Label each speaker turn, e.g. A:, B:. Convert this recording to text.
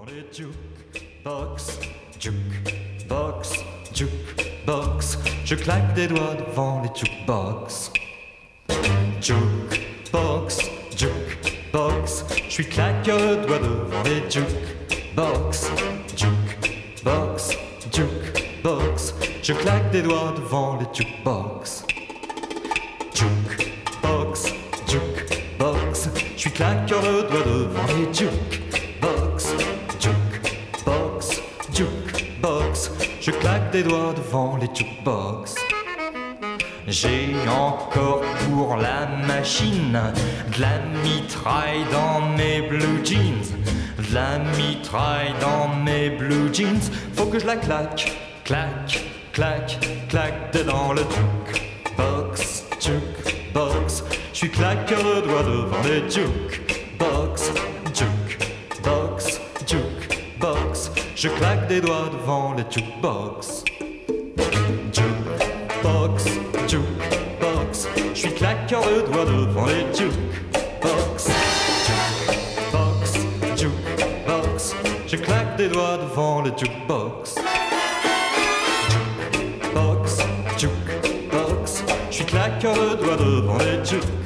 A: devant les jukebox, jukebox, jukebox. Je claque des doigts devant les jukebox. Jukebox, jukebox. Je suis claqueur de doigts devant les jukebox. Jukebox, jukebox. Je claque des doigts devant les jukebox. Jukebox, jukebox. Je suis claqueur de doigts devant les jukebox. Jukebox, jukebox. Je claque des doigts devant les jukebox. J'ai encore pour la machine de la mitraille dans mes blue jeans. De la mitraille dans mes blue jeans. Faut que je la claque, claque, claque, claque dedans le jukebox, jukebox. Je suis claqueur de doigts devant les jukebox, jukebox, jukebox. Je claque des doigts devant les jukebox. Jukebox, jukebox. Je suis claqueur de doigts devant les jukebox. Jukebox, jukebox. Je claque des doigts devant les jukebox. Jukebox, jukebox. Je suis claqueur de doigts devant les jukebox.